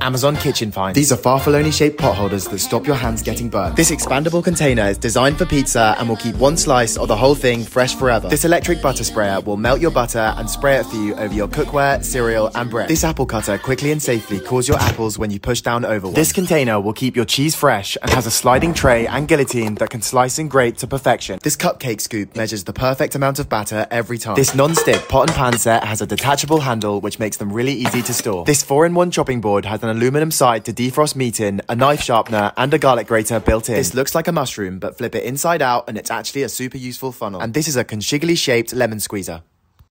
Amazon Kitchen Finds. These are farfalloni-shaped pot holders that stop your hands getting burnt. This expandable container is designed for pizza and will keep one slice or the whole thing fresh forever. This electric butter sprayer will melt your butter and spray it for you over your cookware, cereal and bread. This apple cutter quickly and safely cores your apples when you push down over one. This container will keep your cheese fresh and has a sliding tray and guillotine that can slice and grate to perfection. This cupcake scoop measures the perfect amount of batter every time. This non-stick pot and pan set has a detachable handle which makes them really easy to store. This 4-in-1 chopping board has an aluminum side to defrost meat in, a knife sharpener and a garlic grater built in. This looks like a mushroom, but flip it inside out and it's actually a super useful funnel. And this is a conchigly shaped lemon squeezer.